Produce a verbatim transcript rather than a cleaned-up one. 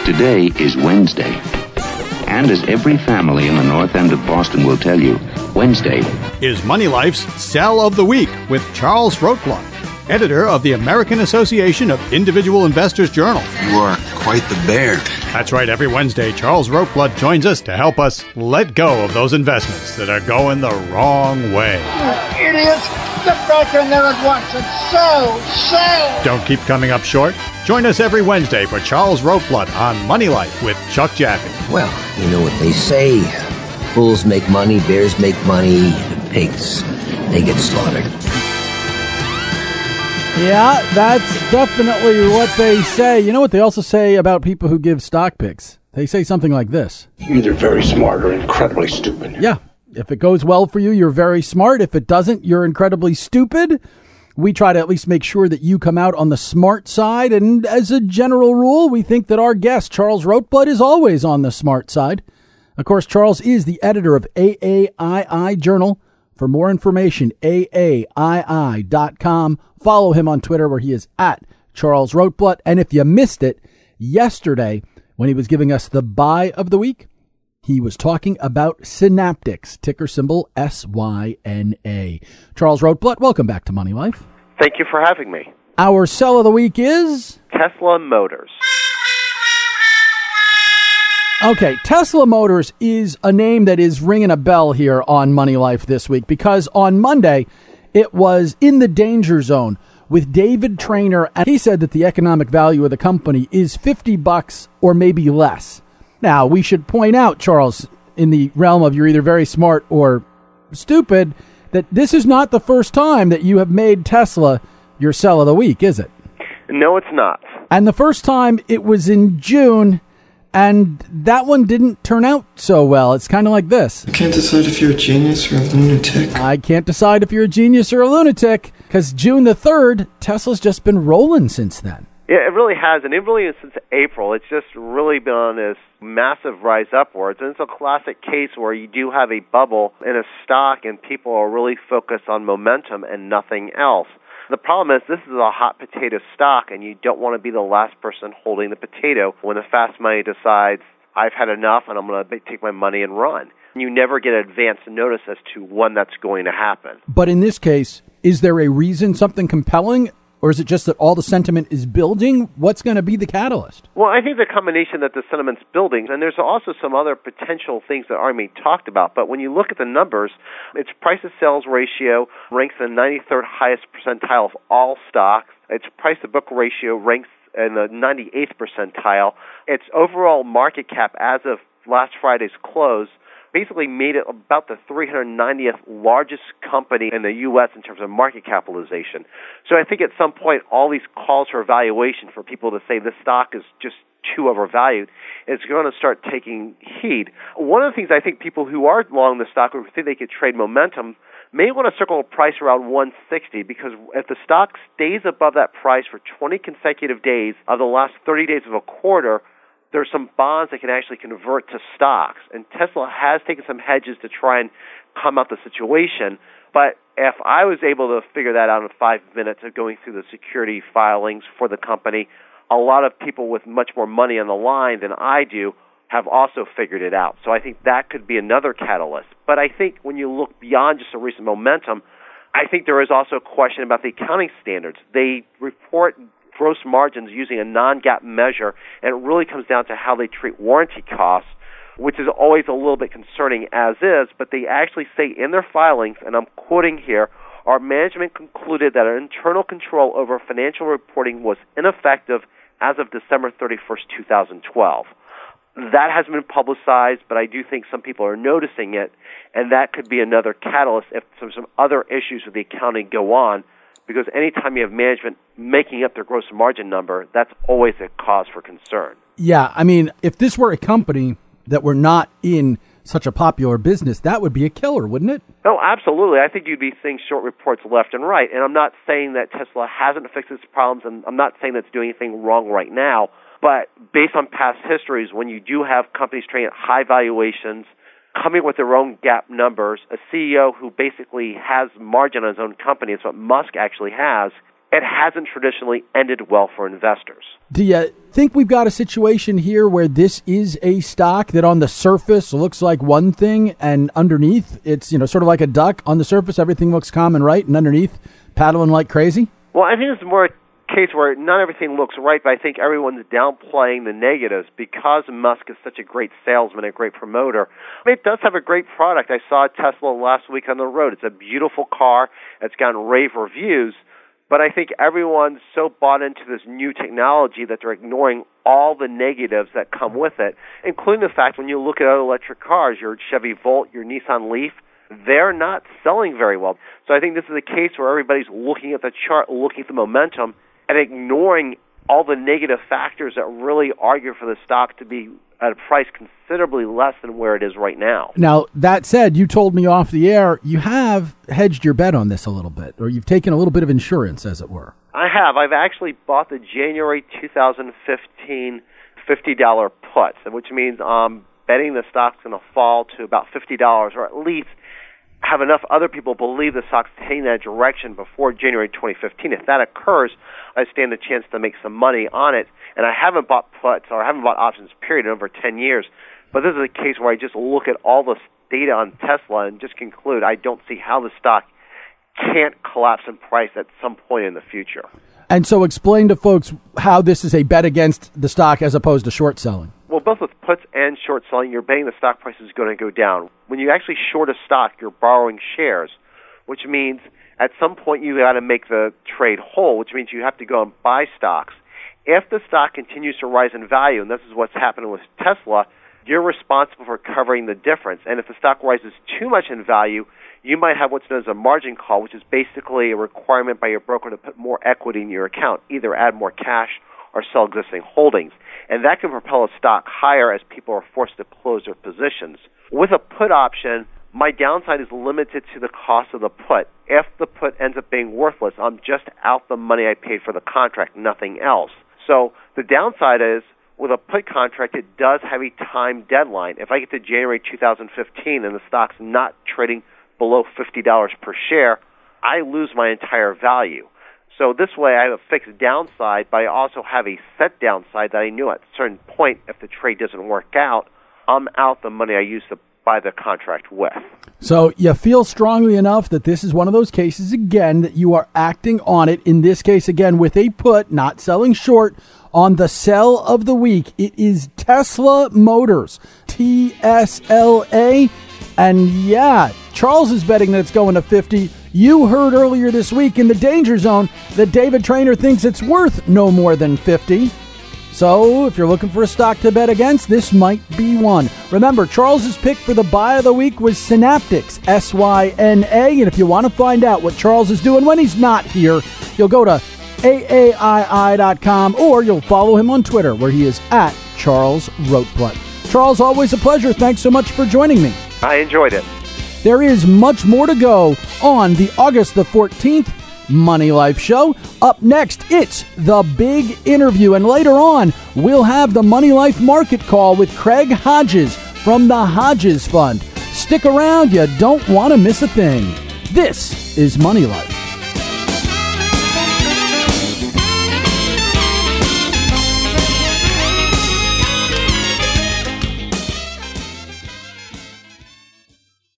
Today is Wednesday. And as every family in the North End of Boston will tell you, Wednesday is Money Life's Sell of the Week with Charles Rotblat, editor of the American Association of Individual Investors Journal. You are quite the bear. That's right. Every Wednesday, Charles Rotblat joins us to help us let go of those investments that are going the wrong way. You idiots! Get back in there at once and sell! Sell! Don't keep coming up short. Join us every Wednesday for Charles Rotblat on Money Life with Chuck Jaffe. Well, you know what they say. Bulls make money, bears make money, and pigs, they get slaughtered. Yeah, that's definitely what they say. You know what they also say about people who give stock picks? They say something like this. You're either very smart or incredibly stupid. Yeah. If it goes well for you, you're very smart. If it doesn't, you're incredibly stupid. We try to at least make sure that you come out on the smart side. And as a general rule, we think that our guest, Charles Rotblat, is always on the smart side. Of course, Charles is the editor of A A I I Journal. For more information, A A I I dot com. Follow him on Twitter where he is at Charles Rotblat. And if you missed it, yesterday when he was giving us the buy of the week, he was talking about Synaptics, ticker symbol S Y N A. Charles Rotblat, welcome back to Money Life. Thank you for having me. Our sell of the week is? Tesla Motors. Okay, Tesla Motors is a name that is ringing a bell here on Money Life this week because on Monday it was in the danger zone with David Traynor, and he said that the economic value of the company is fifty bucks or maybe less. Now, we should point out, Charles, in the realm of you're either very smart or stupid, that this is not the first time that you have made Tesla your sell of the week, is it? No, it's not. And the first time it was in June, and that one didn't turn out so well. It's kind of like this. I can't decide if you're a genius or a lunatic. I can't decide if you're a genius or a lunatic, because June the third, Tesla's just been rolling since then. Yeah, it really has, and it really is since April. It's just really been on this massive rise upwards, and it's a classic case where you do have a bubble in a stock, and people are really focused on momentum and nothing else. The problem is this is a hot potato stock, and you don't want to be the last person holding the potato when the fast money decides, I've had enough, and I'm going to take my money and run. You never get advance notice as to when that's going to happen. But in this case, is there a reason, something compelling? Or is it just that all the sentiment is building? What's going to be the catalyst? Well, I think the combination that the sentiment's building, and there's also some other potential things that aren't being talked about, but when you look at the numbers, its price-to-sales ratio ranks in the ninety-third highest percentile of all stocks. Its price-to-book ratio ranks in the ninety-eighth percentile. Its overall market cap as of last Friday's close basically made it about the three hundred ninetieth largest company in the U S in terms of market capitalization. So I think at some point all these calls for evaluation for people to say this stock is just too overvalued is going to start taking heed. One of the things I think people who are long the stock or who think they could trade momentum may want to circle a price around one sixty because if the stock stays above that price for twenty consecutive days of the last thirty days of a quarter, there's some bonds that can actually convert to stocks. And Tesla has taken some hedges to try and come out the situation. But if I was able to figure that out in five minutes of going through the security filings for the company, a lot of people with much more money on the line than I do have also figured it out. So I think that could be another catalyst. But I think when you look beyond just a recent momentum, I think there is also a question about the accounting standards. They report gross margins using a non-GAAP measure, and it really comes down to how they treat warranty costs, which is always a little bit concerning as is, but they actually say in their filings, and I'm quoting here, our management concluded that our internal control over financial reporting was ineffective as of December thirty-first, twenty twelve. That hasn't been publicized, but I do think some people are noticing it, and that could be another catalyst if some, some other issues with the accounting go on, because anytime you have management making up their gross margin number, that's always a cause for concern. Yeah, I mean, if this were a company that were not in such a popular business, that would be a killer, wouldn't it? Oh, absolutely. I think you'd be seeing short reports left and right. And I'm not saying that Tesla hasn't fixed its problems, and I'm not saying that it's doing anything wrong right now. But based on past histories, when you do have companies trading at high valuations, coming with their own GAAP numbers, a C E O who basically has margin on his own company, it's what Musk actually has, it hasn't traditionally ended well for investors. Do you think we've got a situation here where this is a stock that on the surface looks like one thing and underneath it's, you know, sort of like a duck? On the surface, everything looks calm and right, and underneath, paddling like crazy? Well, I think it's more a case where not everything looks right, but I think everyone's downplaying the negatives because Musk is such a great salesman, a great promoter. I mean, it does have a great product. I saw Tesla last week on the road. It's a beautiful car. It's gotten rave reviews. But I think everyone's so bought into this new technology that they're ignoring all the negatives that come with it, including the fact when you look at other electric cars, your Chevy Volt, your Nissan Leaf, they're not selling very well. So I think this is a case where everybody's looking at the chart, looking at the momentum, and ignoring all the negative factors that really argue for the stock to be at a price considerably less than where it is right now. Now, that said, you told me off the air you have hedged your bet on this a little bit, or you've taken a little bit of insurance, as it were. I have. I've actually bought the January two thousand fifteen fifty dollars puts, which means I'm betting the stock's going to fall to about fifty dollars, or at least have enough other people believe the stock's heading that direction before January twenty fifteen. If that occurs, I stand a chance to make some money on it. And I haven't bought puts or I haven't bought options, period, in over ten years. But this is a case where I just look at all the data on Tesla and just conclude I don't see how the stock can't collapse in price at some point in the future. And so explain to folks how this is a bet against the stock as opposed to short selling. Well, both with puts and short selling, you're betting the stock price is going to go down. When you actually short a stock, you're borrowing shares, which means at some point you got to make the trade whole, which means you have to go and buy stocks. If the stock continues to rise in value, and this is what's happening with Tesla, you're responsible for covering the difference. And if the stock rises too much in value, you might have what's known as a margin call, which is basically a requirement by your broker to put more equity in your account, either add more cash or sell existing holdings. And that can propel a stock higher as people are forced to close their positions. With a put option, my downside is limited to the cost of the put. If the put ends up being worthless, I'm just out the money I paid for the contract, nothing else. So the downside is, with a put contract, it does have a time deadline. If I get to January two thousand fifteen and the stock's not trading below fifty dollars per share, I lose my entire value. So this way I have a fixed downside, but I also have a set downside that I knew at a certain point, if the trade doesn't work out, I'm out the money I used to buy the contract with. So you feel strongly enough that this is one of those cases, again, that you are acting on it, in this case, again, with a put, not selling short, on the sell of the week. It is Tesla Motors, T S L A. And yeah, Charles is betting that it's going to fifty. You heard earlier this week in the Danger Zone that David Traynor thinks it's worth no more than fifty. So if you're looking for a stock to bet against, this might be one. Remember, Charles's pick for the buy of the week was Synaptics, S Y N A. And if you want to find out what Charles is doing when he's not here, you'll go to A A I I dot com or you'll follow him on Twitter, where he is at Charles Rotblut. Charles, always a pleasure. Thanks so much for joining me. I enjoyed it. There is much more to go on the August the fourteenth Money Life Show. Up next, it's the big interview. And later on, we'll have the Money Life Market Call with Craig Hodges from the Hodges Fund. Stick around. You don't want to miss a thing. This is Money Life.